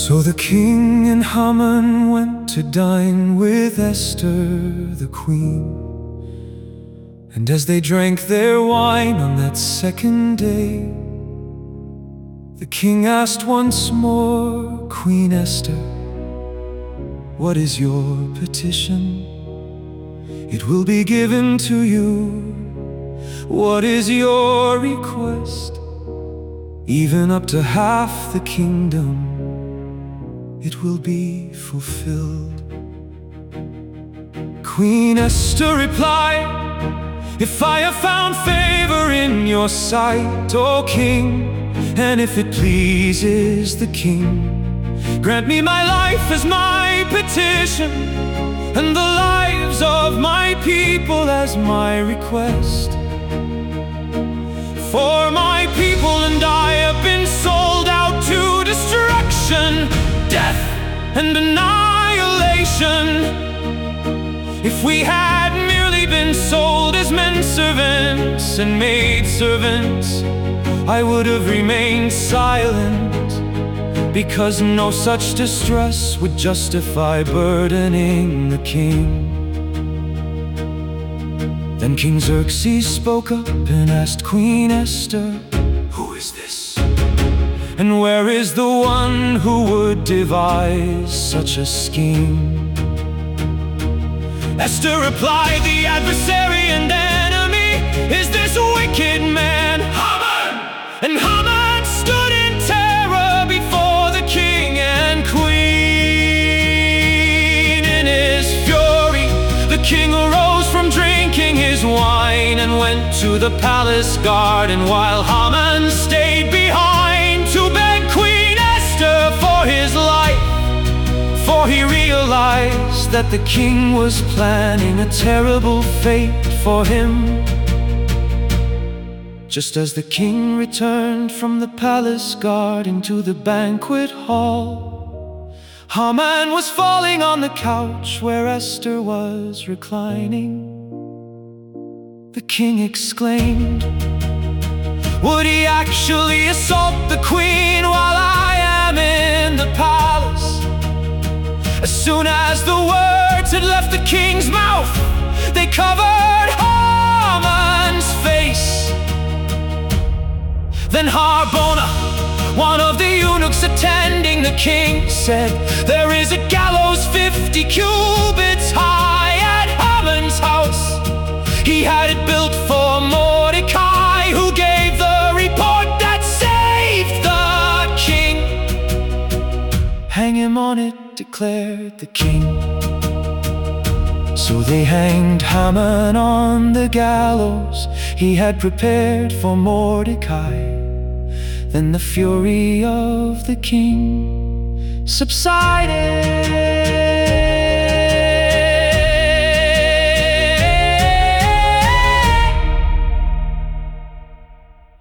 So the king and Haman went to dine with Esther the queen. And as they drank their wine on that second day, the king asked once more, "Queen Esther, what is your petition? It will be given to you. What is your request? Even up to half the kingdom, it will be fulfilled." Queen Esther replied, "If I have found favor in your sight, O king, and if it pleases the king, grant me my life as my petition, and the lives of my people as my request. For my people and I have been sold out to destruction, death and annihilation. If we had merely been sold as men servants and maid servants, I would have remained silent, because no such distress would justify burdening the king." Then King Xerxes spoke up and asked Queen Esther, "Who is this? And where is the one who would devise such a scheme?" Esther replied, "The adversary and enemy is this wicked man, Haman." And Haman stood in terror before the king and queen. In his fury, the king arose from drinking his wine and went to the palace garden, while Haman stayed behind to beg Queen Esther for his life. For he realized that the king was planning a terrible fate for him. Just as the king returned from the palace garden to the banquet hall, Haman was falling on the couch where Esther was reclining. The king exclaimed, "Would he actually assault the queen while I am in the palace?" As soon as the words had left the king's mouth, they covered Haman's face. Then Harbona, one of the eunuchs attending the king, said, "There is a gallows 50 cubits high at Haman's house. He had it built for Mordecai, who gave the report that saved the king. Hang him on it," declared the king. So they hanged Haman on the gallows he had prepared for Mordecai. Then the fury of the king subsided.